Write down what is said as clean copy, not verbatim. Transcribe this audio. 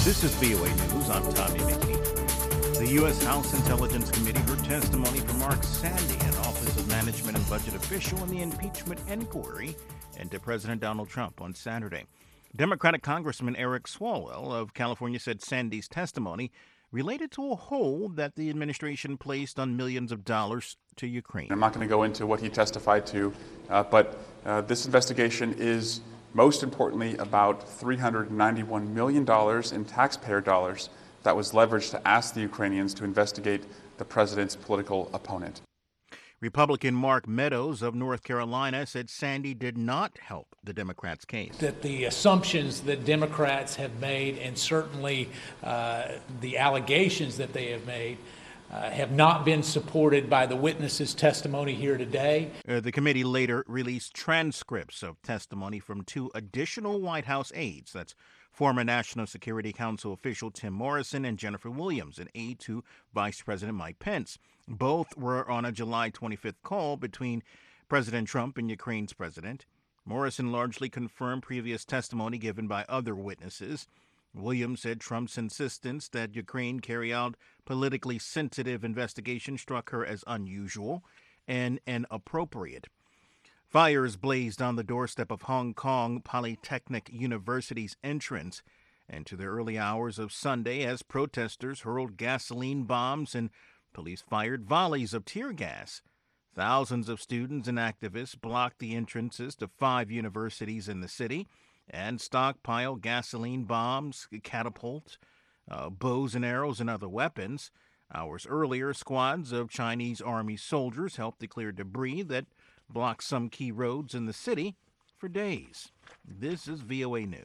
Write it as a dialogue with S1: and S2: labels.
S1: This is VOA News. I'm Tommy McKee. The U.S. House Intelligence Committee heard testimony from Mark Sandy, an Office of Management and Budget official in the impeachment inquiry into President Donald Trump on Saturday. Democratic Congressman Eric Swalwell of California said Sandy's testimony related to a hold that the administration placed on millions of dollars to Ukraine.
S2: I'm not going to go into what he testified to, but this investigation is most importantly about $391 million in taxpayer dollars that was leveraged to ask the Ukrainians to investigate the president's political opponent.
S1: Republican Mark Meadows of North Carolina said Sandy did not help the Democrats' case.
S3: That the assumptions that Democrats have made, and certainly the allegations that they have made, have not been supported by the witnesses' testimony here today.
S1: The committee later released transcripts of testimony from two additional White House aides. That's former National Security Council official Tim Morrison and Jennifer Williams, an aide to Vice President Mike Pence. Both were on a July 25th call between President Trump and Ukraine's president. Morrison largely confirmed previous testimony given by other witnesses. Williams said Trump's insistence that Ukraine carry out politically sensitive investigation struck her as unusual and inappropriate. Fires blazed on the doorstep of Hong Kong Polytechnic University's entrance into the early hours of Sunday as protesters hurled gasoline bombs and police fired volleys of tear gas. Thousands of students and activists blocked the entrances to 5 universities in the city and stockpiled gasoline bombs, catapults, bows and arrows, and other weapons. Hours earlier, squads of Chinese army soldiers helped to clear debris that blocked some key roads in the city for days. This is VOA News.